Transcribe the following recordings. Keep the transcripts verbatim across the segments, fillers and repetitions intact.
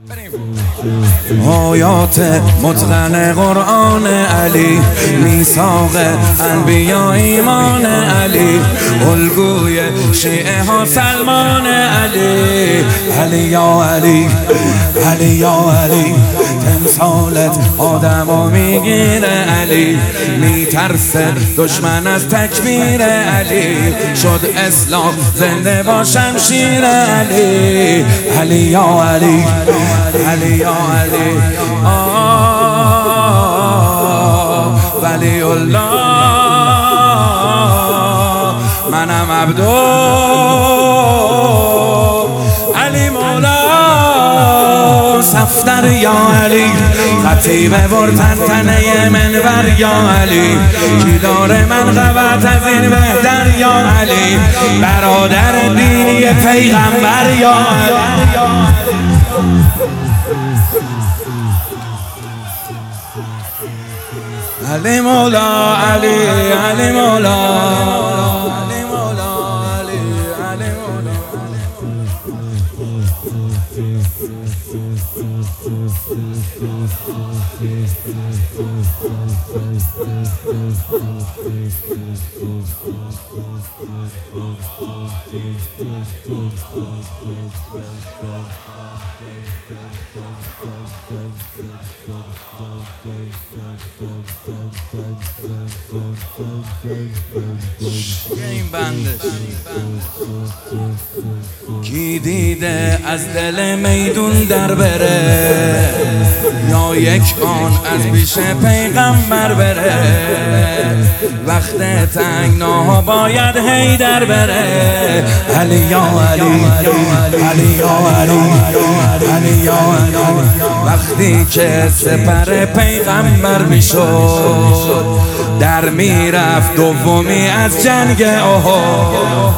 آیات متقن قرآن علی، میثاق انبیا ایمان علی، الگوی شیعه ها سلمان علی. علی یا علی، علی یا علی، تمثالت آدمو میگیره علی، میترسه دشمن از تکبیر علی، شد اسلام زنده با شمشیر علی. علی یا علی، علی یا علی، آه ولی الله، منم عبدو علی مولا. صفدر یا علی، خطیب برتن تنه منبر یا علی، کی داره من قوت از این بهتر یا علی، برادر دینی پیغمبر یا علی. علی مولا، علی علی مولا، علی مولا، علی علی مولا. این بندش کی دیده از دل میدون در بره، یا یک آن از پیش پیغمبر بره، وقت تنگناها باید هی در بره. علی یا علی، علی یا علی، علی یا علی، وقتی که سپر پیغمبر میشد در میرفت دومی از جنگ احد،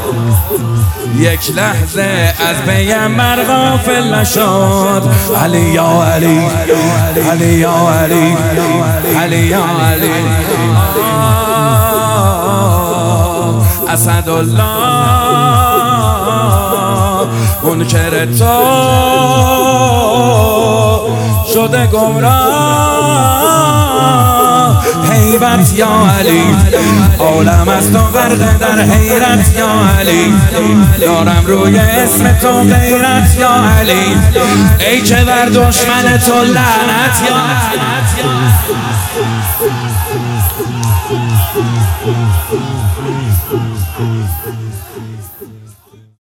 یک لحظه از پیغمبر غافل نشد. علی یا علی، علی یا علی، علی یا علی، اسدالله منکر تو شده گمراه. هیبت یا علی، عالم از تو غرق در حیرت یا علی، دارم روی اسم تو غیرت یا علی، ای که بر دشمن تو لعنت یا علی.